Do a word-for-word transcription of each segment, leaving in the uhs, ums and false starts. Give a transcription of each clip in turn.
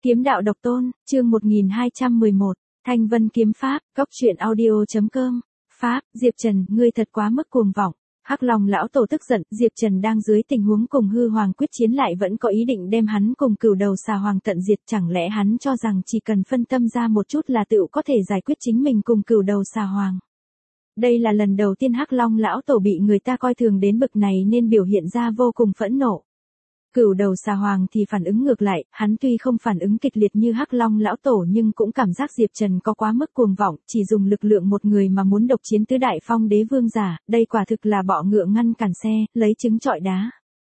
Kiếm đạo độc tôn, chương một nghìn hai trăm mười một, Thanh Vân kiếm pháp, cốc truyện audio.com, Pháp, Diệp Trần, ngươi thật quá mức cuồng vọng. Hắc Long lão tổ tức giận, Diệp Trần đang dưới tình huống cùng hư hoàng quyết chiến lại vẫn có ý định đem hắn cùng cửu đầu xà hoàng tận diệt, chẳng lẽ hắn cho rằng chỉ cần phân tâm ra một chút là tựu có thể giải quyết chính mình cùng cửu đầu xà hoàng. Đây là lần đầu tiên Hắc Long lão tổ bị người ta coi thường đến bực này nên biểu hiện ra vô cùng phẫn nộ. Cửu đầu xà hoàng thì phản ứng ngược lại, hắn tuy không phản ứng kịch liệt như Hắc Long lão tổ nhưng cũng cảm giác Diệp Trần có quá mức cuồng vọng, chỉ dùng lực lượng một người mà muốn độc chiến tứ đại phong đế vương giả, đây quả thực là bọ ngựa ngăn cản xe, lấy trứng trọi đá.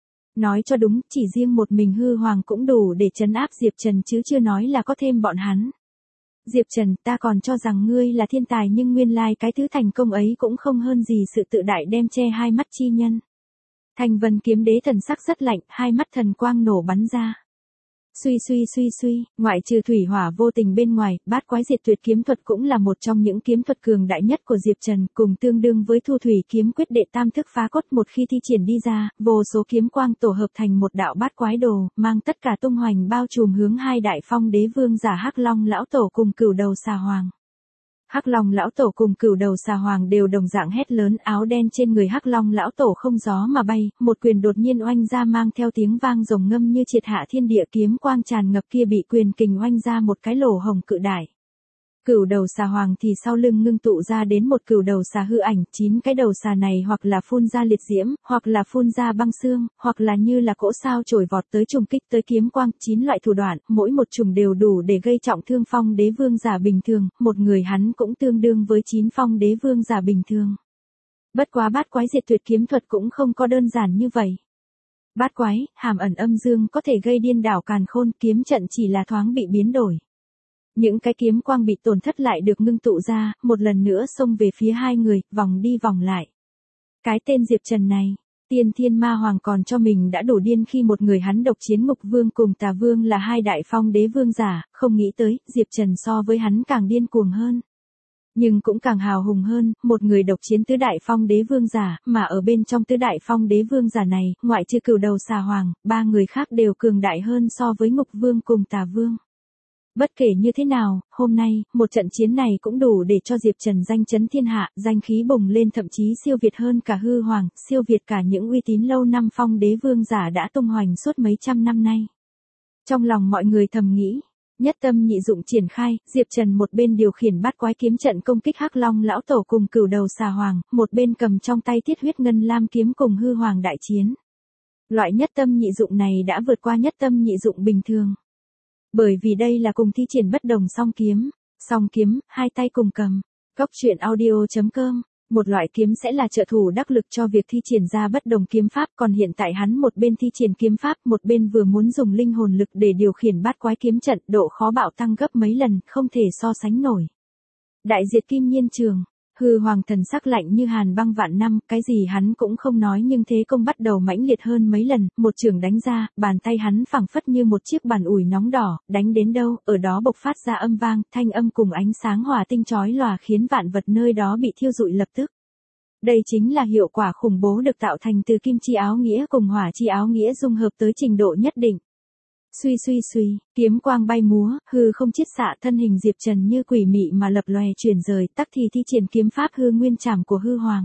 Nói cho đúng, chỉ riêng một mình hư hoàng cũng đủ để trấn áp Diệp Trần chứ chưa nói là có thêm bọn hắn. Diệp Trần, ta còn cho rằng ngươi là thiên tài nhưng nguyên lai cái thứ thành công ấy cũng không hơn gì sự tự đại đem che hai mắt chi nhân. Thanh Vân kiếm đế thần sắc rất lạnh, hai mắt thần quang nổ bắn ra. Suy suy suy suy, ngoại trừ thủy hỏa vô tình bên ngoài, bát quái diệt tuyệt kiếm thuật cũng là một trong những kiếm thuật cường đại nhất của Diệp Trần, cùng tương đương với thu thủy kiếm quyết đệ tam thức phá cốt, một khi thi triển đi ra, vô số kiếm quang tổ hợp thành một đạo bát quái đồ, mang tất cả tung hoành bao trùm hướng hai đại phong đế vương giả Hắc Long lão tổ cùng cửu đầu xà hoàng. Hắc Long lão tổ cùng cửu đầu xà hoàng đều đồng dạng hét lớn, áo đen trên người Hắc Long lão tổ không gió mà bay, một quyền đột nhiên oanh ra mang theo tiếng vang rồng ngâm như triệt hạ thiên địa, kiếm quang tràn ngập kia bị quyền kình oanh ra một cái lỗ hồng cự đại. Cửu đầu xà hoàng thì sau lưng ngưng tụ ra đến một cửu đầu xà hư ảnh, chín cái đầu xà này hoặc là phun ra liệt diễm, hoặc là phun ra băng xương, hoặc là như là cỗ sao trổi vọt tới trùng kích tới kiếm quang, chín loại thủ đoạn, mỗi một trùng đều đủ để gây trọng thương phong đế vương giả bình thường, một người hắn cũng tương đương với chín phong đế vương giả bình thường. Bất quá bát quái diệt tuyệt kiếm thuật cũng không có đơn giản như vậy. Bát quái, hàm ẩn âm dương có thể gây điên đảo càn khôn, kiếm trận chỉ là thoáng bị biến đổi. Những cái kiếm quang bị tổn thất lại được ngưng tụ ra, một lần nữa xông về phía hai người, vòng đi vòng lại. Cái tên Diệp Trần này, Tiên Thiên Ma Hoàng còn cho mình đã đủ điên khi một người hắn độc chiến Ngục Vương cùng Tà Vương là hai đại phong đế vương giả, không nghĩ tới, Diệp Trần so với hắn càng điên cuồng hơn. Nhưng cũng càng hào hùng hơn, một người độc chiến tứ đại phong đế vương giả, mà ở bên trong tứ đại phong đế vương giả này, ngoại trừ cửu đầu xà hoàng, ba người khác đều cường đại hơn so với Ngục Vương cùng Tà Vương. Bất kể như thế nào, hôm nay, một trận chiến này cũng đủ để cho Diệp Trần danh chấn thiên hạ, danh khí bùng lên, thậm chí siêu việt hơn cả hư hoàng, siêu việt cả những uy tín lâu năm phong đế vương giả đã tung hoành suốt mấy trăm năm nay. Trong lòng mọi người thầm nghĩ, nhất tâm nhị dụng triển khai, Diệp Trần một bên điều khiển bát quái kiếm trận công kích Hắc Long lão tổ cùng cửu đầu xà hoàng, một bên cầm trong tay Thiết Huyết Ngân Lam kiếm cùng hư hoàng đại chiến. Loại nhất tâm nhị dụng này đã vượt qua nhất tâm nhị dụng bình thường. Bởi vì đây là cùng thi triển bất đồng song kiếm, song kiếm, hai tay cùng cầm. Cốc truyện audio.com, một loại kiếm sẽ là trợ thủ đắc lực cho việc thi triển ra bất đồng kiếm pháp, còn hiện tại hắn một bên thi triển kiếm pháp, một bên vừa muốn dùng linh hồn lực để điều khiển bát quái kiếm trận, độ khó bạo tăng gấp mấy lần, không thể so sánh nổi. Đại diệt kim nhiên trường. Hư hoàng thần sắc lạnh như hàn băng vạn năm, cái gì hắn cũng không nói nhưng thế công bắt đầu mãnh liệt hơn mấy lần, một trường đánh ra, bàn tay hắn phẳng phất như một chiếc bàn ủi nóng đỏ, đánh đến đâu, ở đó bộc phát ra âm vang, thanh âm cùng ánh sáng hỏa tinh chói lòa khiến vạn vật nơi đó bị thiêu rụi lập tức. Đây chính là hiệu quả khủng bố được tạo thành từ kim chi áo nghĩa cùng hỏa chi áo nghĩa dung hợp tới trình độ nhất định. Suy suy suy, kiếm quang bay múa, hư không chiết xạ, thân hình Diệp Trần như quỷ mị mà lập lòe chuyển rời, tắc thì thi triển kiếm pháp hư nguyên trảm của hư hoàng.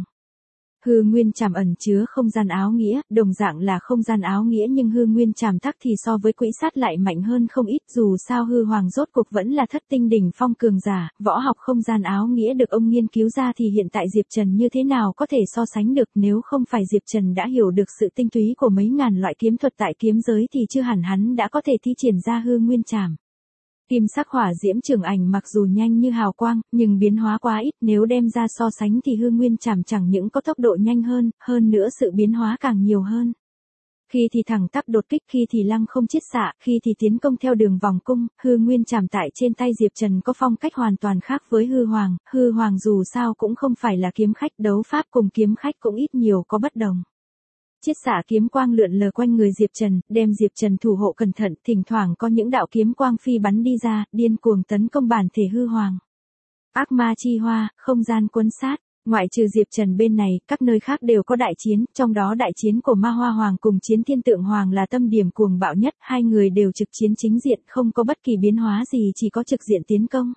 Hư nguyên trảm ẩn chứa không gian áo nghĩa, đồng dạng là không gian áo nghĩa nhưng hư nguyên trảm tắc thì so với quỹ sát lại mạnh hơn không ít, dù sao hư hoàng rốt cuộc vẫn là thất tinh đỉnh phong cường giả, võ học không gian áo nghĩa được ông nghiên cứu ra thì hiện tại Diệp Trần như thế nào có thể so sánh được, nếu không phải Diệp Trần đã hiểu được sự tinh túy của mấy ngàn loại kiếm thuật tại kiếm giới thì chưa hẳn hắn đã có thể thi triển ra hư nguyên trảm. Kim sắc hỏa diễm trường ảnh mặc dù nhanh như hào quang, nhưng biến hóa quá ít, nếu đem ra so sánh thì hư nguyên trảm chẳng những có tốc độ nhanh hơn, hơn nữa sự biến hóa càng nhiều hơn. Khi thì thẳng tắp đột kích, khi thì lăng không chiết xạ, khi thì tiến công theo đường vòng cung, hư nguyên trảm tại trên tay Diệp Trần có phong cách hoàn toàn khác với hư hoàng, hư hoàng dù sao cũng không phải là kiếm khách, đấu pháp cùng kiếm khách cũng ít nhiều có bất đồng. Chiết xạ kiếm quang lượn lờ quanh người Diệp Trần, đem Diệp Trần thủ hộ cẩn thận, thỉnh thoảng có những đạo kiếm quang phi bắn đi ra, điên cuồng tấn công bản thể hư hoàng. Ác ma chi hoa, không gian cuốn sát, Ngoại trừ Diệp Trần bên này, các nơi khác đều có đại chiến, trong đó đại chiến của Ma Hoa Hoàng cùng Chiến Thiên Tượng Hoàng là tâm điểm cuồng bạo nhất, hai người đều trực chiến chính diện, không có bất kỳ biến hóa gì, chỉ có trực diện tiến công.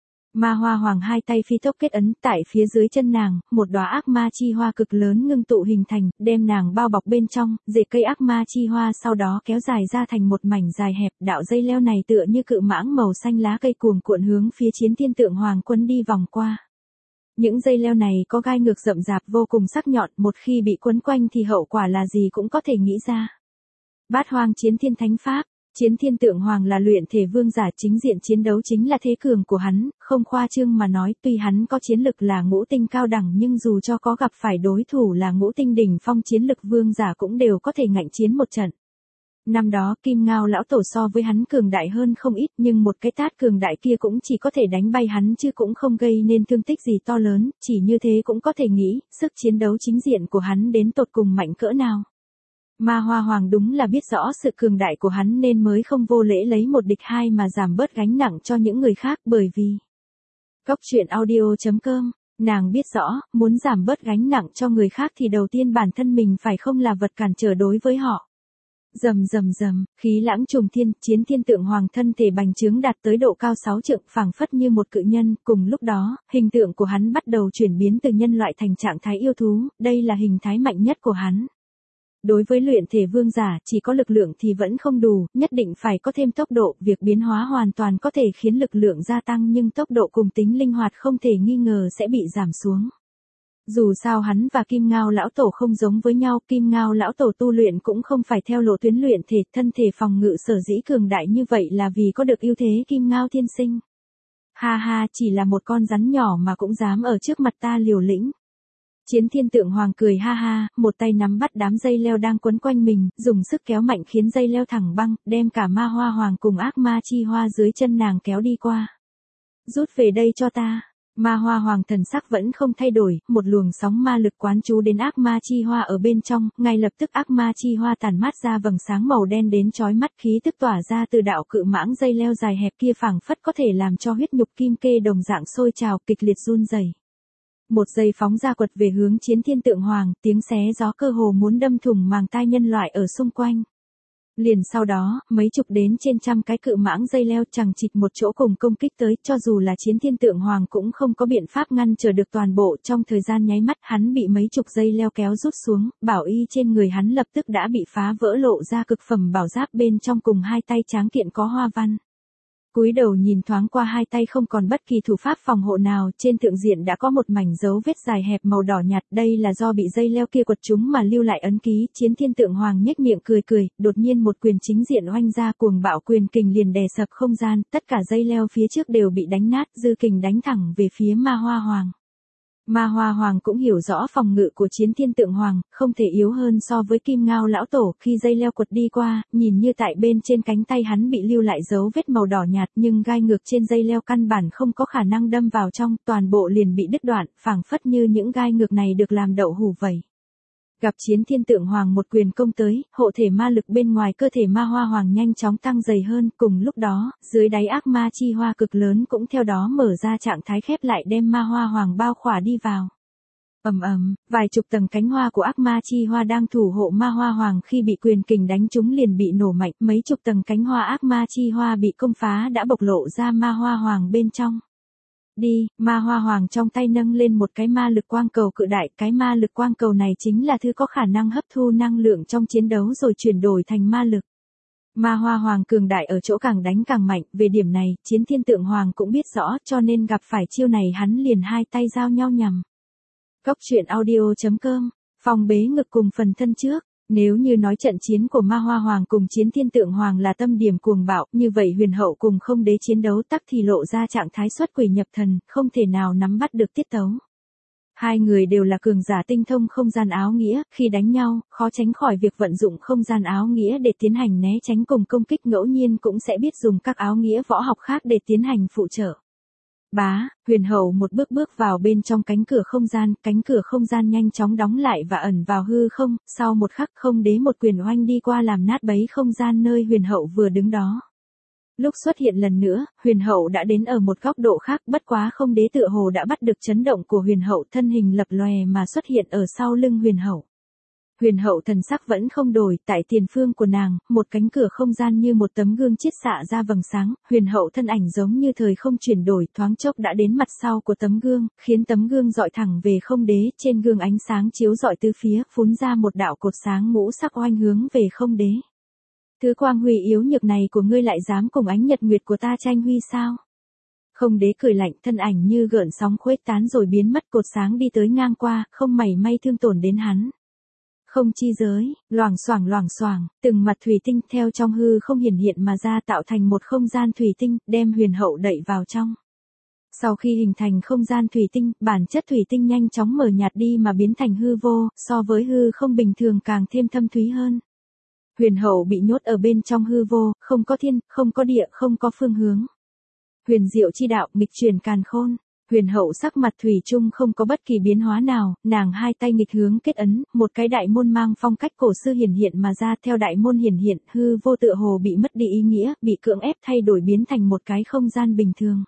Ma Hoa Hoàng hai tay phi tốc kết ấn, tại phía dưới chân nàng, một đóa ác ma chi hoa cực lớn ngưng tụ hình thành, đem nàng bao bọc bên trong, rễ cây ác ma chi hoa sau đó kéo dài ra thành một mảnh dài hẹp, đạo dây leo này tựa như cự mãng màu xanh lá cây cuồng cuộn hướng phía Chiến Thiên Tượng Hoàng quấn đi vòng qua. Những dây leo này có gai ngược rậm rạp vô cùng sắc nhọn, một khi bị quấn quanh thì hậu quả là gì cũng có thể nghĩ ra. Bát Hoang Chiến Thiên Thánh Pháp. Chiến Thiên Tượng Hoàng là luyện thể vương giả, chính diện chiến đấu chính là thế cường của hắn, không khoa trương mà nói, tuy hắn có chiến lực là ngũ tinh cao đẳng nhưng dù cho có gặp phải đối thủ là ngũ tinh đỉnh phong chiến lực vương giả cũng đều có thể ngạnh chiến một trận. Năm đó Kim Ngao lão tổ so với hắn cường đại hơn không ít, nhưng một cái tát cường đại kia cũng chỉ có thể đánh bay hắn chứ cũng không gây nên thương tích gì to lớn, chỉ như thế cũng có thể nghĩ, sức chiến đấu chính diện của hắn đến tột cùng mạnh cỡ nào. Ma Hoa Hoàng đúng là biết rõ sự cường đại của hắn nên mới không vô lễ lấy một địch hai mà giảm bớt gánh nặng cho những người khác, bởi vì Cốc truyện audio chấm com, nàng biết rõ, muốn giảm bớt gánh nặng cho người khác thì đầu tiên bản thân mình phải không là vật cản trở đối với họ. Rầm rầm rầm, khí lãng trùng thiên, Chiến Thiên Tượng Hoàng thân thể bành trướng đạt tới độ cao sáu trượng, phảng phất như một cự nhân, cùng lúc đó, hình tượng của hắn bắt đầu chuyển biến từ nhân loại thành trạng thái yêu thú, đây là hình thái mạnh nhất của hắn. Đối với luyện thể vương giả, chỉ có lực lượng thì vẫn không đủ, nhất định phải có thêm tốc độ, việc biến hóa hoàn toàn có thể khiến lực lượng gia tăng nhưng tốc độ cùng tính linh hoạt không thể nghi ngờ sẽ bị giảm xuống. Dù sao hắn và Kim Ngao lão tổ không giống với nhau, Kim Ngao lão tổ tu luyện cũng không phải theo lộ tuyến luyện thể, thân thể phòng ngự sở dĩ cường đại như vậy là vì có được ưu thế Kim Ngao thiên sinh. Ha ha, chỉ là một con rắn nhỏ mà cũng dám ở trước mặt ta liều lĩnh. Chiến Thiên Tượng Hoàng cười ha ha, một tay nắm bắt đám dây leo đang quấn quanh mình, dùng sức kéo mạnh khiến dây leo thẳng băng, đem cả Ma Hoa Hoàng cùng ác ma chi hoa dưới chân nàng kéo đi qua. Rút về đây cho ta. Ma Hoa Hoàng thần sắc vẫn không thay đổi, một luồng sóng ma lực quán chú đến ác ma chi hoa ở bên trong, ngay lập tức ác ma chi hoa tản mát ra vầng sáng màu đen đến chói mắt, khí tức tỏa ra từ đạo cự mãng dây leo dài hẹp kia phảng phất có thể làm cho huyết nhục kim kê đồng dạng sôi trào, kịch liệt run rẩy. Một giây phóng ra quật về hướng Chiến Thiên Tượng Hoàng, tiếng xé gió cơ hồ muốn đâm thủng màng tai nhân loại ở xung quanh. Liền sau đó, mấy chục đến trên trăm cái cự mãng dây leo chằng chịt một chỗ cùng công kích tới, cho dù là Chiến Thiên Tượng Hoàng cũng không có biện pháp ngăn trở được toàn bộ, trong thời gian nháy mắt hắn bị mấy chục dây leo kéo rút xuống, bảo y trên người hắn lập tức đã bị phá vỡ, lộ ra cực phẩm bảo giáp bên trong cùng hai tay tráng kiện có hoa văn. Cúi đầu nhìn thoáng qua hai tay không còn bất kỳ thủ pháp phòng hộ nào, trên thượng diện đã có một mảnh dấu vết dài hẹp màu đỏ nhạt, đây là do bị dây leo kia quật chúng mà lưu lại ấn ký. Chiến Thiên Tượng Hoàng nhếch miệng cười cười, đột nhiên một quyền chính diện oanh ra, cuồng bạo quyền kình liền đè sập không gian, tất cả dây leo phía trước đều bị đánh nát, dư kình đánh thẳng về phía Ma Hoa Hoàng. Ma Hoa Hoàng cũng hiểu rõ phòng ngự của Chiến Thiên Tượng Hoàng, không thể yếu hơn so với Kim Ngao lão tổ, khi dây leo quật đi qua, nhìn như tại bên trên cánh tay hắn bị lưu lại dấu vết màu đỏ nhạt, nhưng gai ngược trên dây leo căn bản không có khả năng đâm vào trong, toàn bộ liền bị đứt đoạn, phảng phất như những gai ngược này được làm đậu hủ vậy. Gặp Chiến Thiên Tượng Hoàng một quyền công tới, hộ thể ma lực bên ngoài cơ thể Ma Hoa Hoàng nhanh chóng tăng dày hơn, cùng lúc đó, dưới đáy ác ma chi hoa cực lớn cũng theo đó mở ra trạng thái khép lại đem Ma Hoa Hoàng bao khỏa đi vào. Ầm ầm, vài chục tầng cánh hoa của ác ma chi hoa đang thủ hộ Ma Hoa Hoàng khi bị quyền kình đánh trúng liền bị nổ mạnh, mấy chục tầng cánh hoa ác ma chi hoa bị công phá đã bộc lộ ra Ma Hoa Hoàng bên trong. Đi, Ma Hoa Hoàng trong tay nâng lên một cái ma lực quang cầu cự đại, cái ma lực quang cầu này chính là thứ có khả năng hấp thu năng lượng trong chiến đấu rồi chuyển đổi thành ma lực. Ma Hoa Hoàng cường đại ở chỗ càng đánh càng mạnh, về điểm này, Chiến Thiên Tượng Hoàng cũng biết rõ, cho nên gặp phải chiêu này hắn liền hai tay giao nhau nhằm. Cốc truyện audio chấm com, phòng bế ngực cùng phần thân trước. Nếu như nói trận chiến của Ma Hoa Hoàng cùng Chiến Thiên Tượng Hoàng là tâm điểm cuồng bạo, như vậy huyền hậu cùng không đế chiến đấu tắc thì lộ ra trạng thái xuất quỷ nhập thần, không thể nào nắm bắt được tiết tấu. Hai người đều là cường giả tinh thông không gian áo nghĩa, khi đánh nhau, khó tránh khỏi việc vận dụng không gian áo nghĩa để tiến hành né tránh cùng công kích, ngẫu nhiên cũng sẽ biết dùng các áo nghĩa võ học khác để tiến hành phụ trợ. Bá, huyền hậu một bước bước vào bên trong cánh cửa không gian, cánh cửa không gian nhanh chóng đóng lại và ẩn vào hư không, sau một khắc không đế một quyền oanh đi qua làm nát bấy không gian nơi huyền hậu vừa đứng đó. Lúc xuất hiện lần nữa, huyền hậu đã đến ở một góc độ khác, bất quá không đế tựa hồ đã bắt được chấn động của huyền hậu, thân hình lập lòe mà xuất hiện ở sau lưng huyền hậu. Huyền hậu thần sắc vẫn không đổi, tại tiền phương của nàng, một cánh cửa không gian như một tấm gương chiết xạ ra vầng sáng, huyền hậu thân ảnh giống như thời không chuyển đổi, thoáng chốc đã đến mặt sau của tấm gương, khiến tấm gương dọi thẳng về không đế, trên gương ánh sáng chiếu dọi tứ phía, phún ra một đạo cột sáng ngũ sắc oanh hướng về không đế. Thứ quang huy yếu nhược này của ngươi lại dám cùng ánh nhật nguyệt của ta tranh huy sao? Không đế cười lạnh, thân ảnh như gợn sóng khuếch tán rồi biến mất, cột sáng đi tới ngang qua, không mảy may thương tổn đến hắn. Không chi giới, loảng xoảng loảng xoảng, từng mặt thủy tinh theo trong hư không hiển hiện mà ra tạo thành một không gian thủy tinh, đem huyền hậu đẩy vào trong. Sau khi hình thành không gian thủy tinh, bản chất thủy tinh nhanh chóng mờ nhạt đi mà biến thành hư vô, so với hư không bình thường càng thêm thâm thúy hơn. Huyền hậu bị nhốt ở bên trong hư vô, không có thiên, không có địa, không có phương hướng. Huyền diệu chi đạo, nghịch chuyển càn khôn. Huyền hậu sắc mặt thủy chung không có bất kỳ biến hóa nào, nàng hai tay nghịch hướng kết ấn, một cái đại môn mang phong cách cổ xưa hiển hiện mà ra, theo đại môn hiển hiện, hư vô tựa hồ bị mất đi ý nghĩa, bị cưỡng ép thay đổi biến thành một cái không gian bình thường.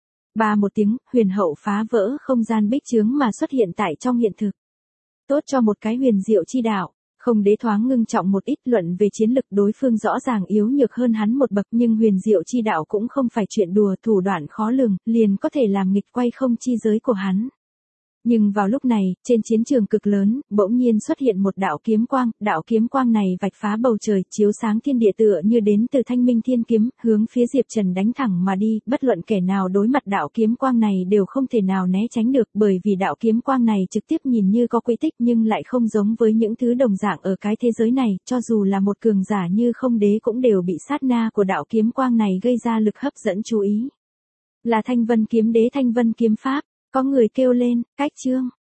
Ba một tiếng, huyền hậu phá vỡ không gian bích chướng mà xuất hiện tại trong hiện thực. Tốt cho một cái huyền diệu chi đạo. Không đế thoáng ngưng trọng một ít, luận về chiến lực đối phương rõ ràng yếu nhược hơn hắn một bậc, nhưng huyền diệu chi đạo cũng không phải chuyện đùa, thủ đoạn khó lường, liền có thể làm nghịch quay không chi giới của hắn. Nhưng vào lúc này, trên chiến trường cực lớn, bỗng nhiên xuất hiện một đạo kiếm quang, đạo kiếm quang này vạch phá bầu trời, chiếu sáng thiên địa tựa như đến từ thanh minh thiên kiếm, hướng phía Diệp Trần đánh thẳng mà đi, bất luận kẻ nào đối mặt đạo kiếm quang này đều không thể nào né tránh được, bởi vì đạo kiếm quang này trực tiếp nhìn như có quỹ tích nhưng lại không giống với những thứ đồng dạng ở cái thế giới này, cho dù là một cường giả như không đế cũng đều bị sát na của đạo kiếm quang này gây ra lực hấp dẫn chú ý. Là Thanh Vân kiếm đế Thanh Vân kiếm pháp. Có người kêu lên, cách chương.